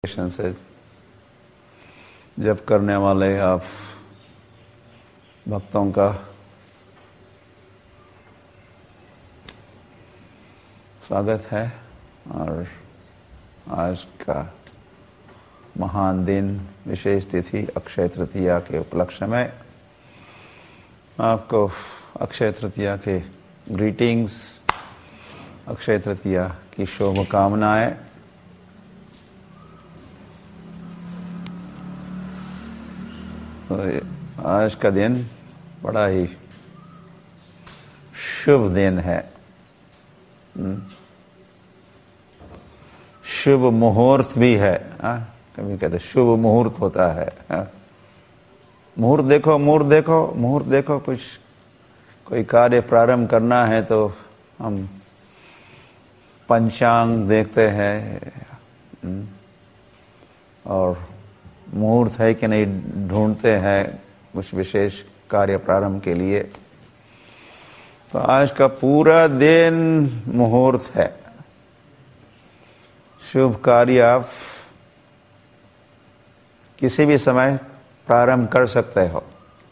से जप करने वाले आप भक्तों का स्वागत है। और आज का महान दिन, विशेष तिथि अक्षय तृतीया के उपलक्ष्य में आपको अक्षय तृतीया के ग्रीटिंग्स, अक्षय तृतीया की शुभकामनाएं। तो आज का दिन बड़ा ही शुभ दिन है। शुभ मुहूर्त भी है। कभी कहते शुभ मुहूर्त होता है। मुहूर्त देखो, मुहूर्त देखो, मुहूर्त देखो। कुछ कोई कार्य प्रारंभ करना है तो हम पंचांग देखते हैं और मुहूर्त है कि नहीं ढूंढते हैं कुछ विशेष कार्य प्रारंभ के लिए। तो आज का पूरा दिन मुहूर्त है। शुभ कार्य आप किसी भी समय प्रारंभ कर सकते हो।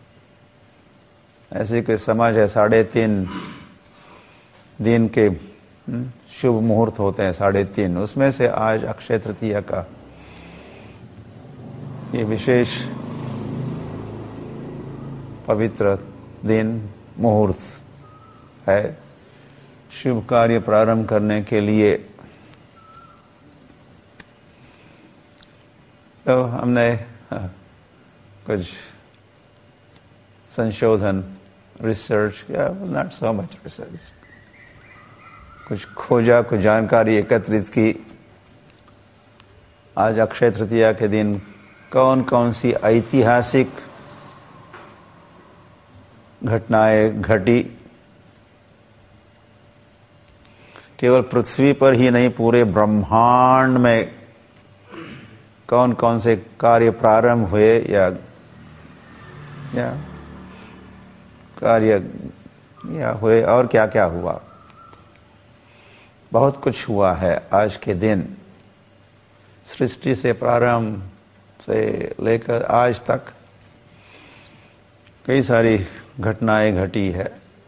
ऐसे कोई समाज है 3.5 दिन के शुभ मुहूर्त होते हैं, 3.5। उसमें से आज अक्षय तृतीया का ये विशेष पवित्र दिन मुहूर्त है शुभ कार्य प्रारंभ करने के लिए। तो हमने कुछ संशोधन, रिसर्च, या नॉट सो मच रिसर्च, कुछ खोजा, कुछ जानकारी एकत्रित की। आज अक्षय तृतीया के दिन कौन कौन सी ऐतिहासिक घटनाएं घटी, केवल पृथ्वी पर ही नहीं पूरे ब्रह्मांड में कौन कौन से कार्य प्रारंभ हुए या कार्य या हुए और क्या क्या हुआ। बहुत कुछ हुआ है आज के दिन। सृष्टि से प्रारंभ से लेकर आज तक कई सारी घटनाएं घटी है।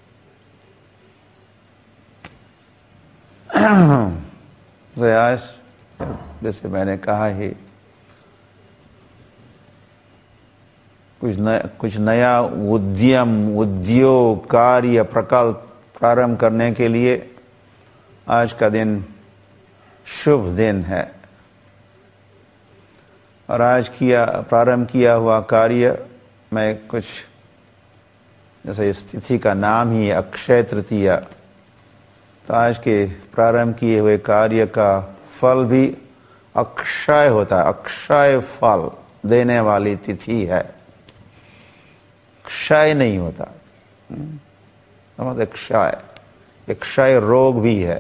आज जैसे मैंने कहा ही कुछ नया उद्यम, उद्योग, कार्य, प्रकल्प प्रारंभ करने के लिए आज का दिन शुभ दिन है। और आज प्रारंभ किया हुआ कार्य में कुछ, जैसे इस तिथि का नाम ही अक्षय तृतीया, तो आज के प्रारंभ किए हुए कार्य का फल भी अक्षय होता है। अक्षय फल देने वाली तिथि है, क्षय नहीं होता। समझते? क्षय, एक क्षय रोग भी है।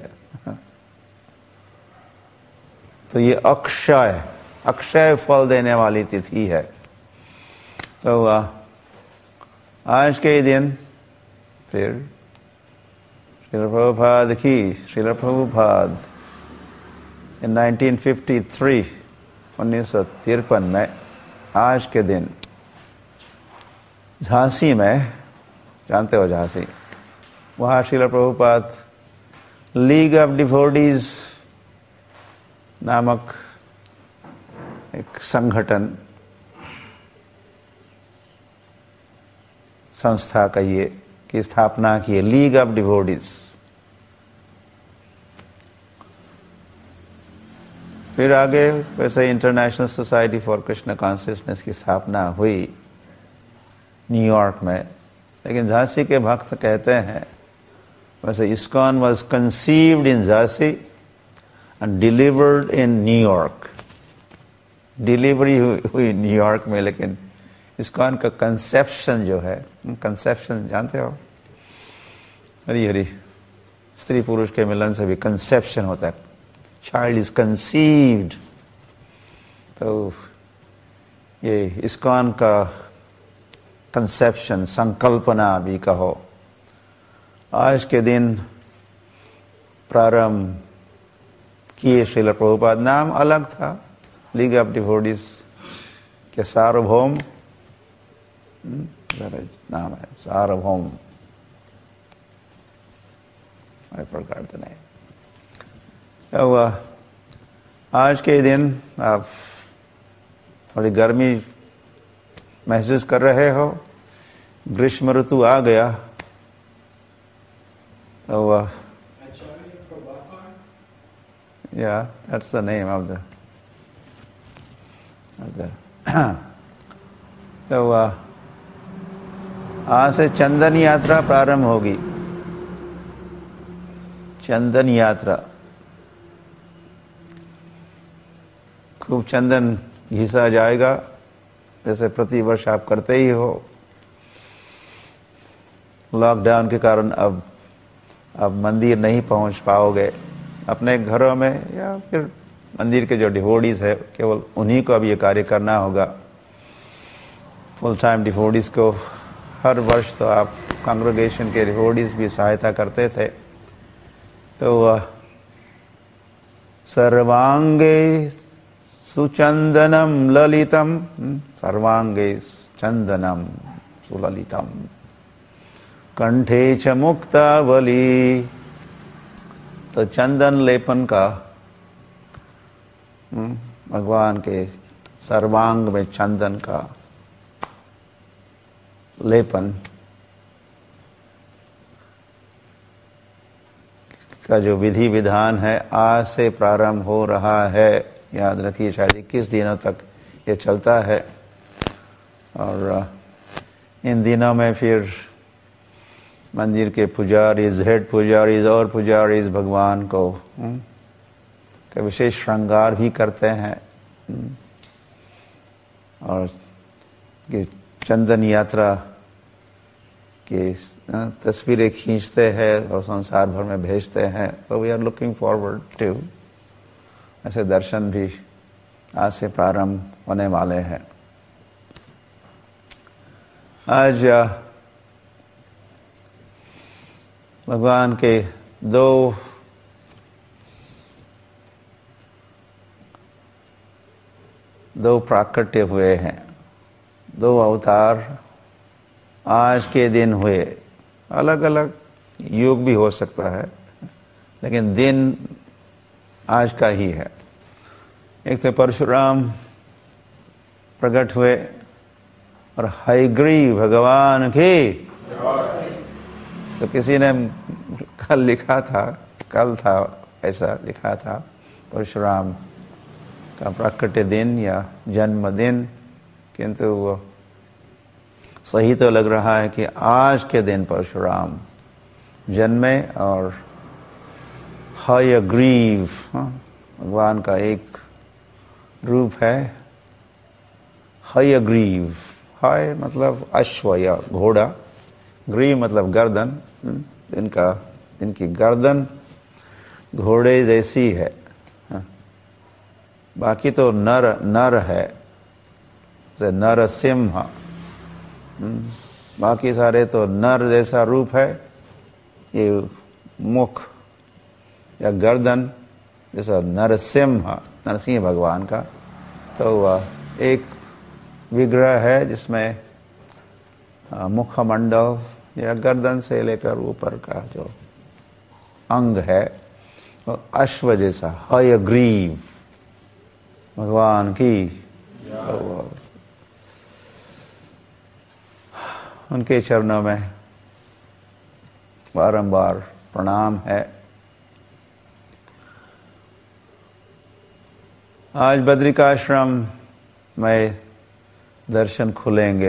तो ये अक्षय फल देने वाली तिथि है। तो आज के दिन फिर श्रील प्रभुपाद की, श्रील प्रभुपाद इन 1953 में आज के दिन झांसी में, जानते हो झांसी, वहाँ Srila Prabhupada league of devotees नामक एक संगठन, संस्था कहिए, की स्थापना की है, लीग ऑफ डिवोटीज। फिर आगे वैसे international society for Krishna consciousness की स्थापना हुई न्यूयॉर्क में। लेकिन झांसी के भक्त कहते हैं वैसे ISKCON was conceived in Jhansi and delivered in New York. Delivery हुई न्यूयॉर्क में, लेकिन इस्कॉन का कंसेप्शन जो है, कंसेप्शन जानते हो, हरी हरी स्त्री पुरुष के मिलन से भी कंसेप्शन होता है। Child is conceived. तो ये इस्कॉन का कंसेप्शन, संकल्पना भी कहो, आज के दिन प्रारंभ किए श्रील प्रभुपाद। नाम अलग था, लीग ऑफ डिवोटीज के सार्वभौम नाम है, सार्वभौम, I forgot the name. तो आज के दिन आप थोड़ी गर्मी महसूस कर रहे हो, ग्रीष्म ऋतु आ गया, तो yeah, that's the name of the तो आज से चंदन यात्रा प्रारंभ होगी। चंदन यात्रा, खूब चंदन घिसा जाएगा, जैसे प्रतिवर्ष आप करते ही हो। लॉकडाउन के कारण अब मंदिर नहीं पहुंच पाओगे अपने घरों में, या फिर मंदिर के जो डिवोटीज है केवल उन्हीं को अब ये कार्य करना होगा। फुल टाइम डिवोटीज को हर वर्ष तो आप कांग्रेगेशन के डिवोटीज भी सहायता करते थे। तो सर्वांगे सुचंदनम ललितम, सर्वांगे चंदनम सुललितम, कंठे च मुक्तावली। तो चंदन लेपन का, भगवान के सर्वांग में चंदन का लेपन का जो विधि विधान है आज से प्रारंभ हो रहा है। याद रखिए, शायद 21 दिनों तक ये चलता है। और इन दिनों में फिर मंदिर के पुजारीज, हेड पुजारीज और पुजारीज भगवान को का विशेष श्रृंगार भी करते हैं, और कि चंदन यात्रा की तस्वीरें खींचते हैं और संसार भर में भेजते हैं। तो we are looking forward to ऐसे दर्शन भी आज से प्रारंभ होने वाले हैं। आज भगवान के दो प्राकट्य हुए हैं, दो अवतार आज के दिन हुए। अलग अलग युग भी हो सकता है, लेकिन दिन आज का ही है। एक तो परशुराम प्रकट हुए, और हयग्रीव भगवान की। तो किसी ने कल लिखा था, कल था ऐसा लिखा था, परशुराम का प्रकट दिन या जन्मदिन, किंतु वो सही तो लग रहा है कि आज के दिन परशुराम जन्मे। और हयग्रीव भगवान का एक रूप है, हयग्रीव। हय मतलब अश्व या घोड़ा, ग्रीव मतलब गर्दन। इनकी गर्दन घोड़े जैसी है। बाकी तो नर है, जैसे नरसिंह। बाकी सारे तो नर जैसा रूप है। ये मुख या गर्दन जैसा नरसिंह भगवान का। तो एक विग्रह है जिसमें मुखमंडल या गर्दन से लेकर ऊपर का जो अंग है वो अश्व जैसा, हयग्रीव भगवान की। तो उनके चरणों में बारंबार प्रणाम है। आज बद्रिकाश्रम में दर्शन खुलेंगे।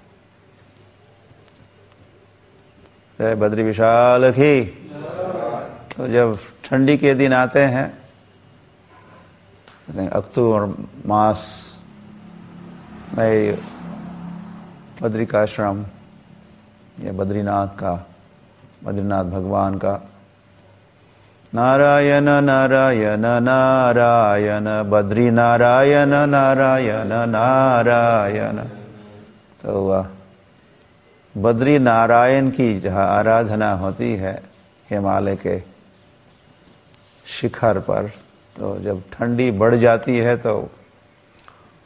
जय बद्री विशाल की। तो जब ठंडी के दिन आते हैं, अक्टूबर मास में बद्रिकाश्रम या बद्रीनाथ भगवान का नारायण नारायण नारायण, बद्री नारायण नारायण नारायण। तो बद्री नारायण की जहाँ आराधना होती है हिमालय के शिखर पर, तो जब ठंडी बढ़ जाती है तो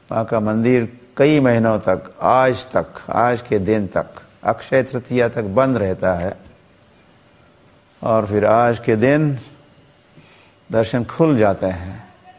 वहाँ का मंदिर कई महीनों तक, आज के दिन तक, अक्षय तृतीया तक बंद रहता है, और फिर आज के दिन दर्शन खुल जाते हैं।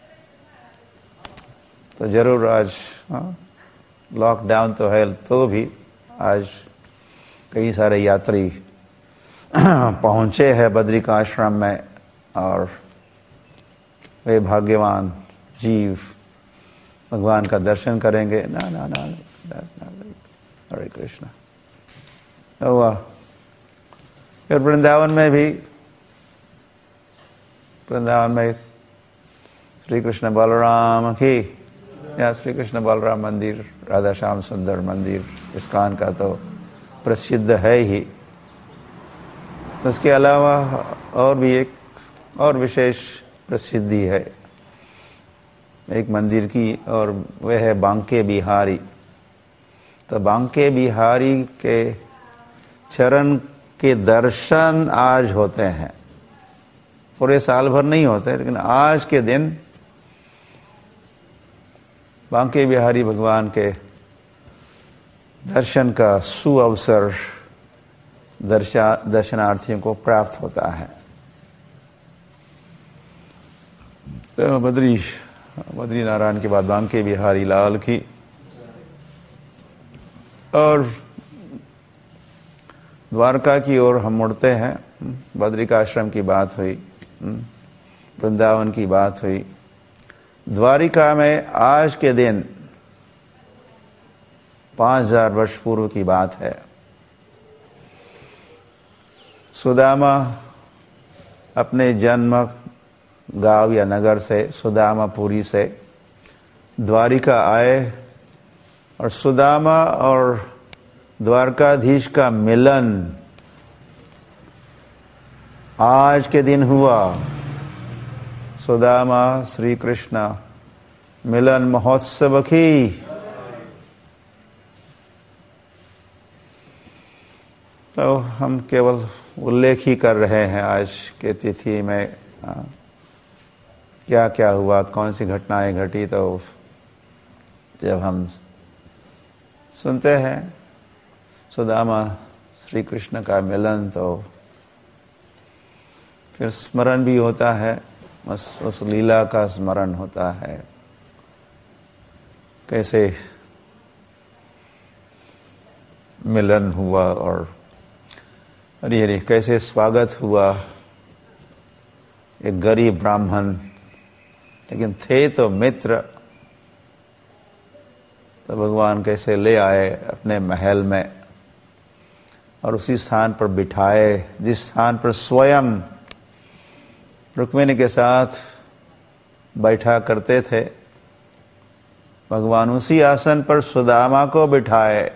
तो जरूर आज लॉकडाउन तो है, तो भी आज कई सारे यात्री पहुंचे हैं बद्रिकाश्रम में, और वे भाग्यवान जीव भगवान का दर्शन करेंगे। ना ना ना, हरे कृष्णा। तो फिर वृंदावन में श्री कृष्ण बलराम की, या श्री कृष्ण बलराम मंदिर, राधा श्याम सुंदर मंदिर इस्कॉन का तो प्रसिद्ध है ही। उसके अलावा और भी एक और विशेष प्रसिद्धि है एक मंदिर की, और वह है बांके बिहारी। तो बांके बिहारी के चरण के दर्शन आज होते हैं, पूरे साल भर नहीं होते, लेकिन आज के दिन बांके बिहारी भगवान के दर्शन का सुअवसर दर्शनार्थियों को प्राप्त होता है। तो बद्री नारायण के बाद बांके बिहारी लाल की, और द्वारका की ओर हम मुड़ते हैं। बद्रिकाश्रम की बात हुई, वृंदावन की बात हुई। द्वारिका में आज के दिन 5000 वर्ष पूर्व की बात है। सुदामा अपने जन्म गांव या नगर से, सुदामापुरी से द्वारिका आए, और सुदामा और द्वारकाधीश का मिलन आज के दिन हुआ। सुदामा श्री कृष्ण मिलन महोत्सव की। तो हम केवल उल्लेख ही कर रहे हैं आज के तिथि में क्या क्या हुआ, कौन सी घटनाएं घटी। तो जब हम सुनते हैं सुदामा श्री कृष्ण का मिलन, तो फिर स्मरण भी होता है, उस लीला का स्मरण होता है, कैसे मिलन हुआ और हरी कैसे स्वागत हुआ। एक गरीब ब्राह्मण, लेकिन थे तो मित्र, तो भगवान कैसे ले आए अपने महल में और उसी स्थान पर बिठाए जिस स्थान पर स्वयं रुक्मिणी के साथ बैठा करते थे। भगवान उसी आसन पर सुदामा को बिठाए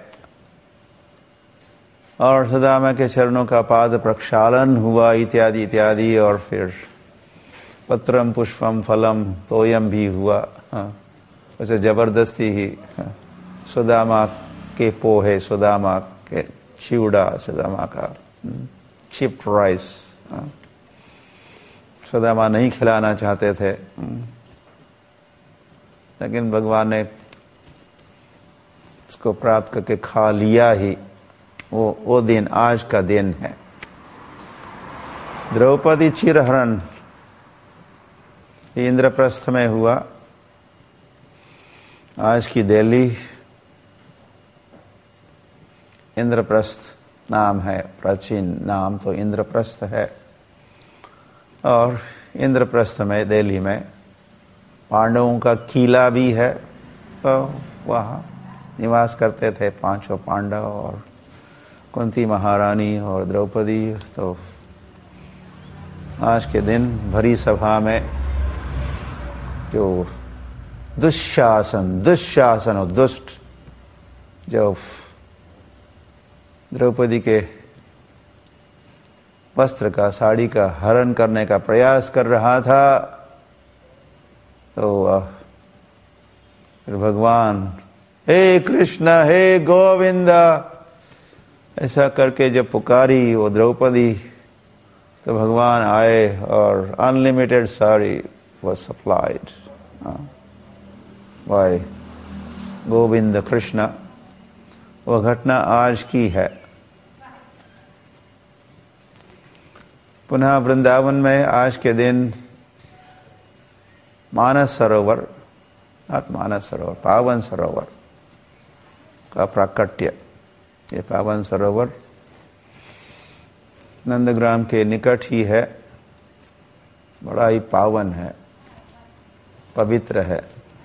और सुदामा के चरणों का पाद प्रक्षालन हुआ, इत्यादि इत्यादि। और फिर पत्रम पुष्पम फलम तोयम भी हुआ। वैसे जबरदस्ती ही सुदामा के पोहे, सुदामा के चिवड़ा, सुदामा का चिप्ड राइस सुदामा नहीं खिलाना चाहते थे, लेकिन भगवान ने उसको प्राप्त करके खा लिया ही। वो दिन आज का दिन है। द्रौपदी चिरहरण इंद्रप्रस्थ में हुआ। आज की दिल्ली इंद्रप्रस्थ नाम है, प्राचीन नाम तो इंद्रप्रस्थ है। और इंद्रप्रस्थ में, दिल्ली में पांडवों का किला भी है, तो वहाँ निवास करते थे पांचों पांडव और कुंती महारानी और द्रौपदी। तो आज के दिन भरी सभा में जो दुशासन और दुष्ट जो द्रौपदी के वस्त्र का, साड़ी का हरण करने का प्रयास कर रहा था, तो फिर भगवान हे कृष्ण हे गोविंदा ऐसा करके जब पुकारी वो द्रौपदी, तो भगवान आए और unlimited sari was supplied by Govind Krishna, वह घटना आज की है। पुनः वृंदावन में आज के दिन मानस सरोवर, नॉट मानस सरोवर, पावन सरोवर का प्राकट्य। ये पावन सरोवर नंदग्राम के निकट ही है, बड़ा ही पावन है, पवित्र है।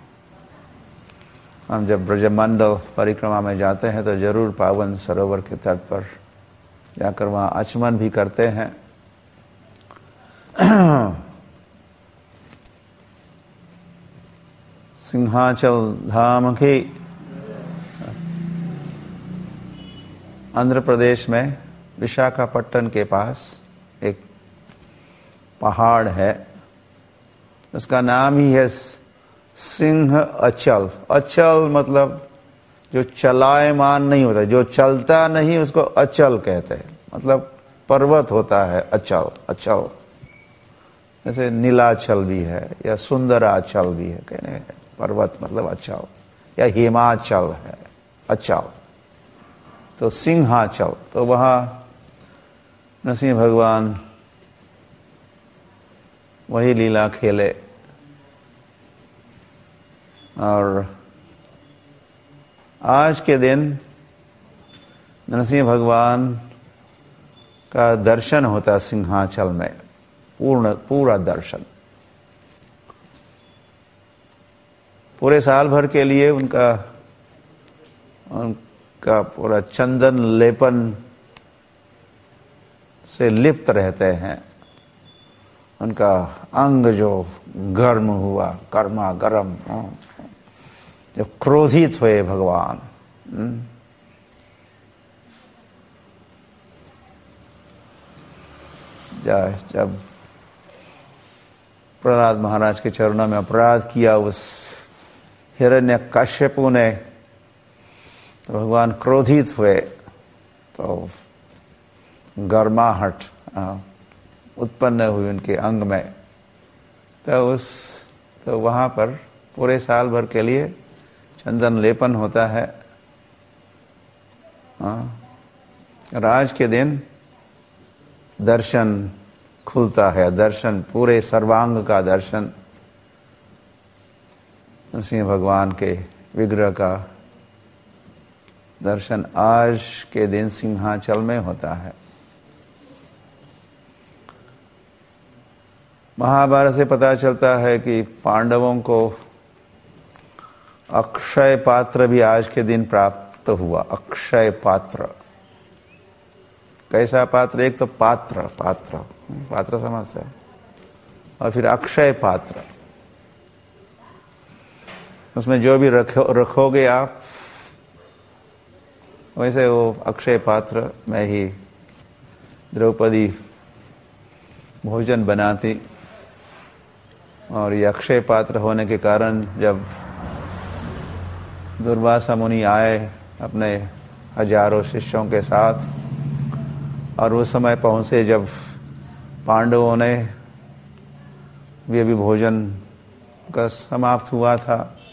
हम जब ब्रजमंडल परिक्रमा में जाते हैं तो जरूर पावन सरोवर के तट पर जाकर वहाँ आचमन भी करते हैं। सिंहाचल धाम के आंध्र प्रदेश में विशाखापट्टनम के पास एक पहाड़ है, उसका नाम ही है सिंह अचल। अचल मतलब जो चलायमान नहीं होता, जो चलता नहीं उसको अचल कहते हैं। मतलब पर्वत होता है अचल, अचल। जैसे नीलाचल भी है या सुंदराचल भी है, कहने पर्वत मतलब अचल, या हिमाचल है अचल। तो सिंहाचल, तो वहाँ नरसिंह भगवान वही लीला खेले। और आज के दिन नरसिंह भगवान का दर्शन होता सिंहाचल में, पूरा दर्शन। पूरे साल भर के लिए उनका पूरा चंदन लेपन से लिप्त रहते हैं। उनका अंग जो गर्म हुआ, गर्मा गर्म, जब क्रोधित हुए भगवान, जब प्रहलाद महाराज के चरणों में अपराध किया उस हिरण्यकश्यपु ने, तो भगवान क्रोधित हुए, तो गर्माहट उत्पन्न हुई उनके अंग में। तो वहाँ पर पूरे साल भर के लिए चंदन लेपन होता है। और आज के दिन दर्शन खुलता है, दर्शन पूरे सर्वांग का दर्शन, नरसिंह भगवान के विग्रह का दर्शन आज के दिन सिंहाचल में होता है। महाभारत से पता चलता है कि पांडवों को अक्षय पात्र भी आज के दिन प्राप्त हुआ। अक्षय पात्र, कैसा पात्र? एक तो पात्र समझते हैं, और फिर अक्षय पात्र, उसमें जो भी रखोगे आप, वैसे वो अक्षय पात्र में ही द्रौपदी भोजन बनाती। और ये अक्षय पात्र होने के कारण जब दुर्वासा मुनि आए अपने हजारों शिष्यों के साथ, और उस समय पहुंचे जब पांडवों ने भी अभी भोजन का समाप्त हुआ था,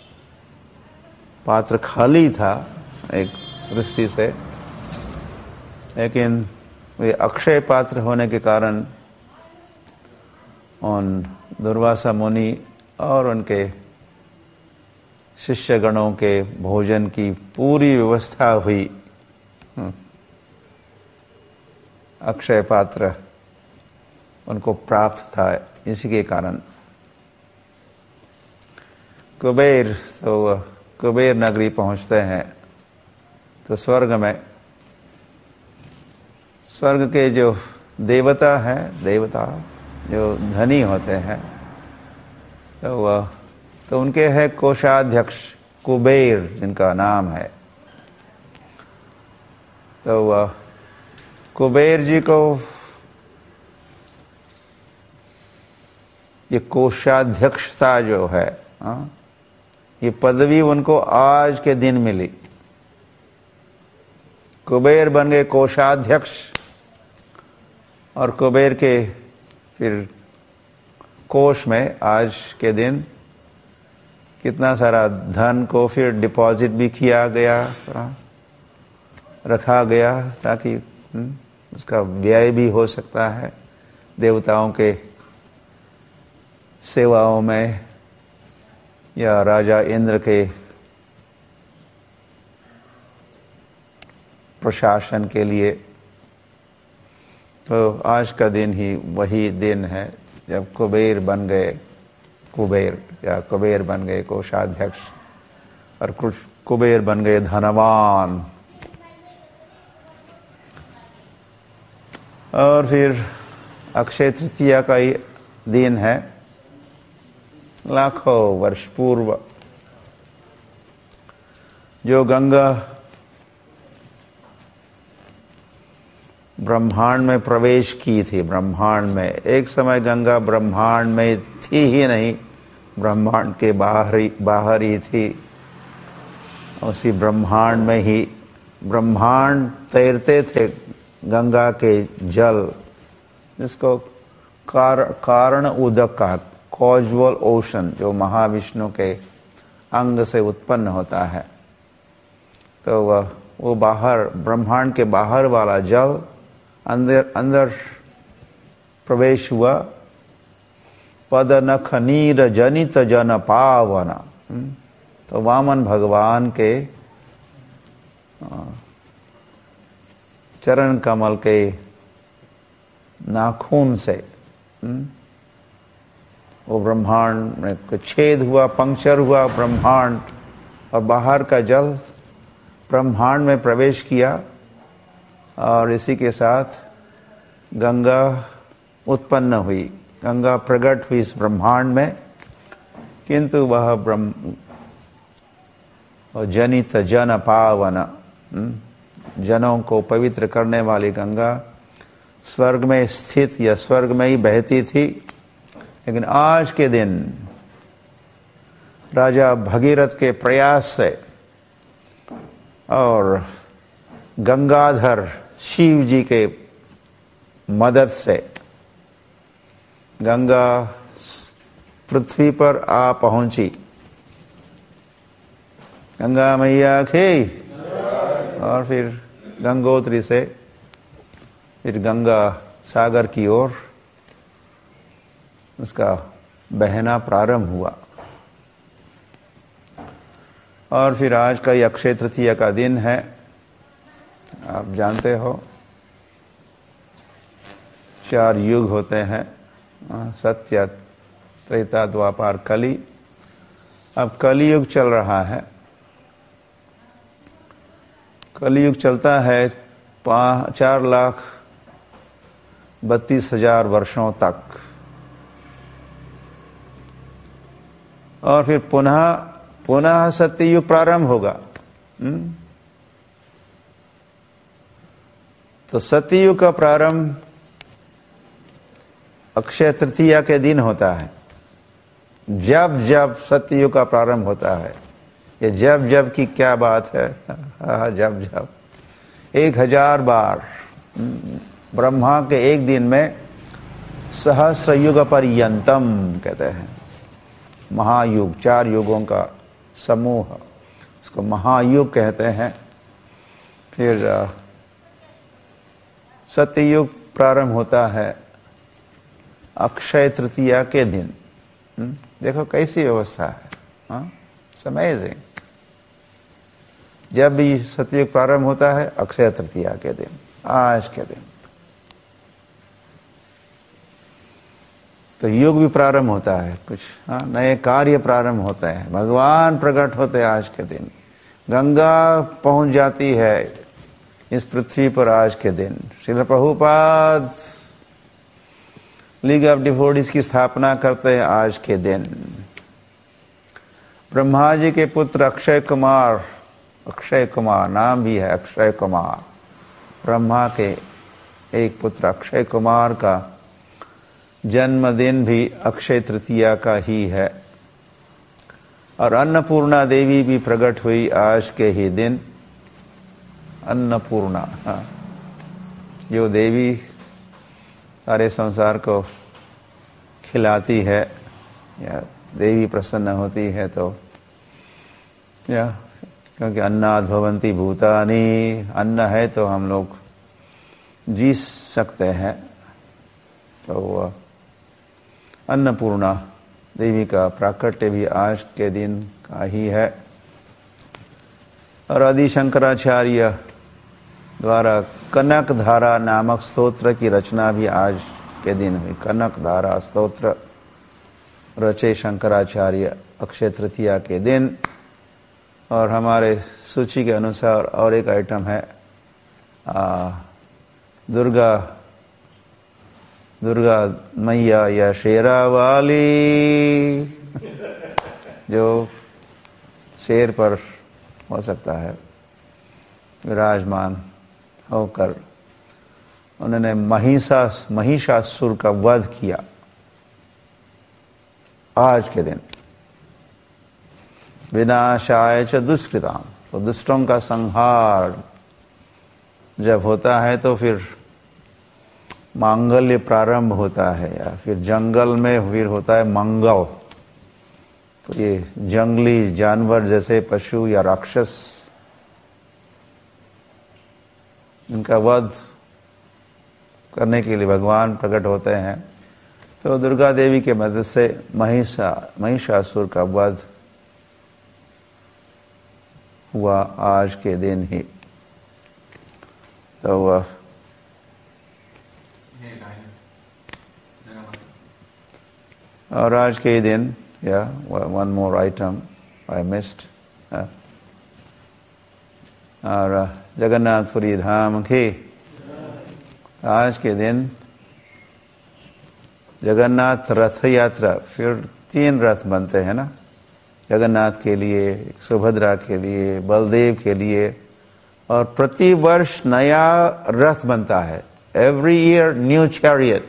पात्र खाली था एक दृष्टि से, लेकिन वे अक्षय पात्र होने के कारण उन दुर्वासा मुनि और उनके शिष्यगणों के भोजन की पूरी व्यवस्था हुई। अक्षय पात्र उनको प्राप्त था, इसी के कारण कुबेर नगरी पहुंचते हैं। तो स्वर्ग के जो देवता जो धनी होते हैं, तो उनके है कोषाध्यक्ष कुबेर जिनका नाम है। तो कुबेर जी को ये कोषाध्यक्षता जो है, ये पदवी उनको आज के दिन मिली। कुबेर बन गए कोषाध्यक्ष, और कुबेर के फिर कोष में आज के दिन कितना सारा धन को फिर डिपॉजिट भी किया गया, रखा गया, ताकि उसका व्यय भी हो सकता है देवताओं के सेवाओं में या राजा इंद्र के प्रशासन के लिए। तो आज का दिन ही वही दिन है जब कुबेर बन गए कोषाध्यक्ष, और कुबेर बन गए धनवान। और फिर अक्षय तृतीया का ही दिन है, लाखों वर्ष पूर्व जो गंगा ब्रह्मांड में प्रवेश की थी। ब्रह्मांड में एक समय गंगा ब्रह्मांड में थी ही नहीं, ब्रह्मांड के बाहर ही थी। उसी ब्रह्मांड में ही ब्रह्मांड तैरते थे गंगा के जल, जिसको कारण उदक का कॉजुअल ओशन, जो महाविष्णु के अंग से उत्पन्न होता है। तो वो बाहर, ब्रह्मांड के बाहर वाला जल अंदर प्रवेश हुआ। पद नख नीर जनित जन पावन। तो वामन भगवान के चरण कमल के नाखून से वो ब्रह्मांड में छेद हुआ, पंक्चर हुआ ब्रह्मांड, और बाहर का जल ब्रह्मांड में प्रवेश किया। और इसी के साथ गंगा उत्पन्न हुई, गंगा प्रकट हुई इस ब्रह्मांड में। किंतु वह जनित जन पावन, जनों को पवित्र करने वाली गंगा स्वर्ग में स्थित या स्वर्ग में ही बहती थी। लेकिन आज के दिन राजा भगीरथ के प्रयास से और गंगाधर शिव जी के मदद से गंगा पृथ्वी पर आ पहुंची। गंगा मैया की। और फिर गंगोत्री से फिर गंगा सागर की ओर उसका बहना प्रारंभ हुआ। और फिर आज का ये अक्षय तृतीया का दिन है। आप जानते हो 4 युग होते हैं, सत्य, त्रेता, द्वापर, कली। अब कलियुग चल रहा है। कलियुग चलता है 4,32,000 वर्षों तक। और फिर पुनः सत्ययुग प्रारंभ होगा। तो सत्ययुग का प्रारंभ अक्षय तृतीया के दिन होता है। जब जब सत्ययुग का प्रारंभ होता है, ये जब जब की क्या बात है। जब जब 1000 बार ब्रह्मा के एक दिन में सहस्र युग पर्यंतम कहते हैं। महायुग, 4 युगों का समूह, इसको महायुग कहते हैं। फिर सत्ययुग प्रारंभ होता है अक्षय तृतीया के दिन। देखो कैसी व्यवस्था है। It's amazing. जब भी सत्ययुग प्रारंभ होता है अक्षय तृतीया के दिन, आज के दिन। तो युग भी प्रारंभ होता है, कुछ नए कार्य प्रारंभ होते हैं, भगवान प्रकट होते हैं आज के दिन। गंगा पहुंच जाती है इस पृथ्वी पर आज के दिन। Srila Prabhupada league of devotees की स्थापना करते हैं आज के दिन। ब्रह्मा जी के पुत्र अक्षय कुमार नाम भी है अक्षय कुमार। ब्रह्मा के एक पुत्र अक्षय कुमार का जन्मदिन भी अक्षय तृतीया का ही है। और अन्नपूर्णा देवी भी प्रकट हुई आज के ही दिन। अन्नपूर्णा, जो देवी सारे संसार को खिलाती है, या देवी प्रसन्न होती है तो या क्योंकि अन्नाद भवन्ति भूतानि, अन्न है तो हम लोग जी सकते हैं। तो अन्नपूर्णा देवी का प्राकट्य भी आज के दिन का ही है। और आदि शंकराचार्य द्वारा कनक धारा नामक स्तोत्र की रचना भी आज के दिन हुई। कनक धारा स्तोत्र रचे शंकराचार्य अक्षय तृतीया के दिन। और हमारे सूची के अनुसार और एक आइटम है दुर्गा मैया या शेरावाली, जो शेर पर हो सकता है विराजमान होकर उन्होंने महिषासुर का वध किया आज के दिन। विनाशाय च दुष्कृताम, तो दुष्टों का संहार जब होता है तो फिर मांगल्य प्रारंभ होता है, या फिर जंगल में फिर होता है मंगल। तो ये जंगली जानवर जैसे पशु या राक्षस, इनका वध करने के लिए भगवान प्रकट होते हैं। तो दुर्गा देवी के मदद से महिषासुर का वध हुआ आज के दिन ही। तो और आज के दिन one more item I missed, और जगन्नाथपुरी धाम की आज के दिन जगन्नाथ रथ यात्रा, फिर 3 रथ बनते हैं ना, जगन्नाथ के लिए, सुभद्रा के लिए, बलदेव के लिए, और प्रति वर्ष नया रथ बनता है। Every year new chariot.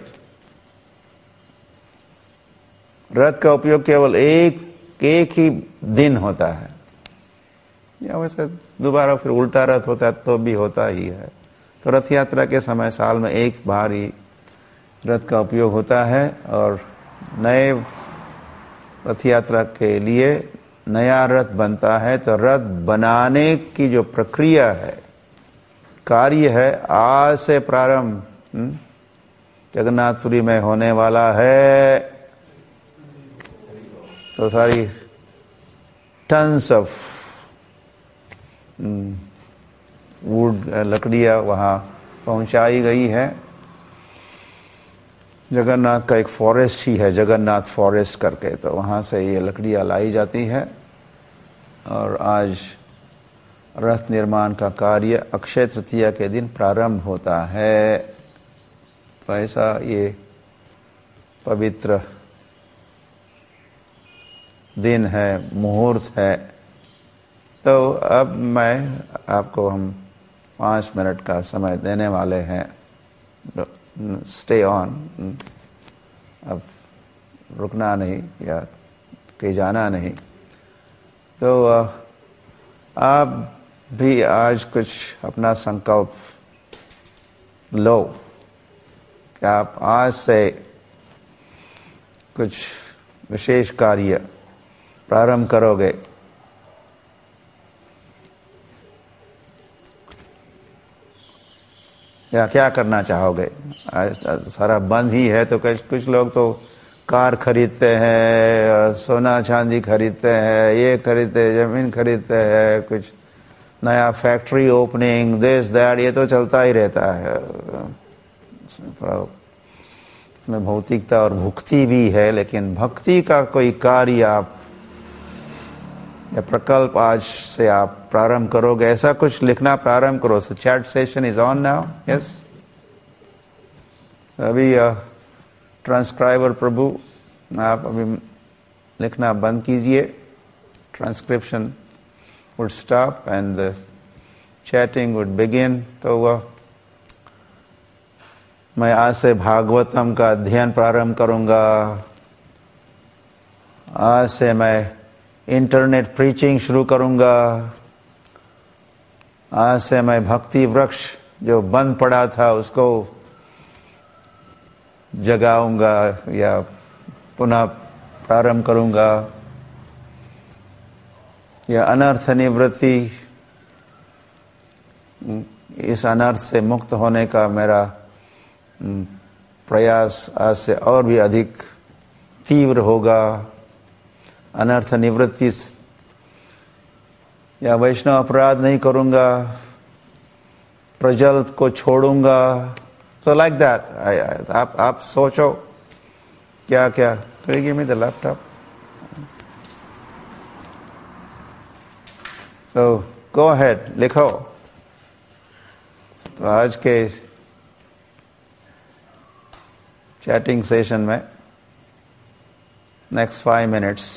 रथ का उपयोग केवल एक ही दिन होता है, या वैसे दोबारा फिर उल्टा रथ होता है तो भी होता ही है। तो रथ यात्रा के समय साल में एक बार ही रथ का उपयोग होता है, और नए रथ यात्रा के लिए नया रथ बनता है। तो रथ बनाने की जो प्रक्रिया है, कार्य है, आज से प्रारंभ जगन्नाथपुरी में होने वाला है। तो सारी टन्स ऑफ वुड, लकड़ियाँ वहाँ पहुँचाई गई है। जगन्नाथ का एक फॉरेस्ट ही है, जगन्नाथ फॉरेस्ट करके, तो वहाँ से ये लकड़ियाँ लाई जाती है। और आज रथ निर्माण का कार्य अक्षय तृतीया के दिन प्रारंभ होता है। तो ऐसा ये पवित्र दिन है, मुहूर्त है। तो अब हम 5 मिनट का समय देने वाले हैं। स्टे ऑन, अब रुकना नहीं या कहीं जाना नहीं। तो आप भी आज कुछ अपना संकल्प लो कि आप आज से कुछ विशेष कार्य प्रारंभ करोगे। या क्या करना चाहोगे? आज सारा बंद ही है, तो कुछ लोग तो कार खरीदते हैं, सोना चांदी खरीदते हैं, ये खरीदते, जमीन खरीदते हैं, कुछ नया फैक्ट्री ओपनिंग, दिस दैट, ये तो चलता ही रहता है। थोड़ा में भौतिकता और भुक्ति भी है, लेकिन भक्ति का कोई कार्य आप या प्रकल्प आज से आप प्रारंभ करोगे, ऐसा कुछ लिखना प्रारंभ करो। So chat session is on now. Yes, अभी ट्रांसक्राइबर प्रभु, आप अभी लिखना बंद कीजिए। Transcription would stop and the chatting would begin. तो मैं आज से भागवतम का अध्ययन प्रारंभ करूंगा। आज से मैं इंटरनेट प्रीचिंग शुरू करूंगा। आज से मैं भक्ति वृक्ष जो बंद पड़ा था उसको जगाऊंगा या पुनः प्रारंभ करूंगा। या अनर्थ निवृत्ति, इस अनर्थ से मुक्त होने का मेरा प्रयास आज से और भी अधिक तीव्र होगा। अनर्थ निवृत्ति या वैष्णव अपराध नहीं करूंगा, प्रजल्प को छोड़ूंगा। So like that, आप सोचो क्या क्या। Could you give me the laptop? So go ahead, लिखो। तो आज के चैटिंग सेशन में नेक्स्ट 5 मिनट्स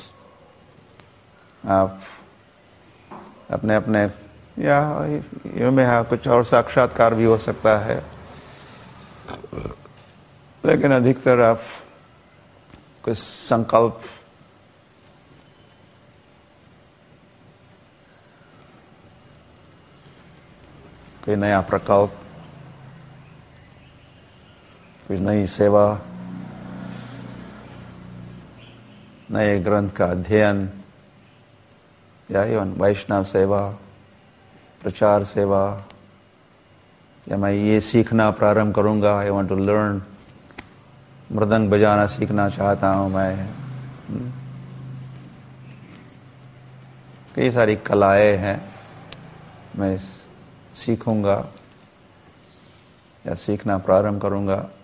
आप अपने अपने या में हाँ कुछ और साक्षात्कार भी हो सकता है, लेकिन अधिकतर आप कुछ संकल्प कोई नया प्रकल्प, कोई नई सेवा, नए ग्रंथ का अध्ययन या एवं वैष्णव सेवा, प्रचार सेवा, या मैं ये सीखना प्रारंभ करूंगा, आई वांट टू लर्न, मृदंग बजाना सीखना चाहता हूं मैं। कई सारी कलाएं हैं, मैं सीखूंगा या सीखना प्रारंभ करूंगा।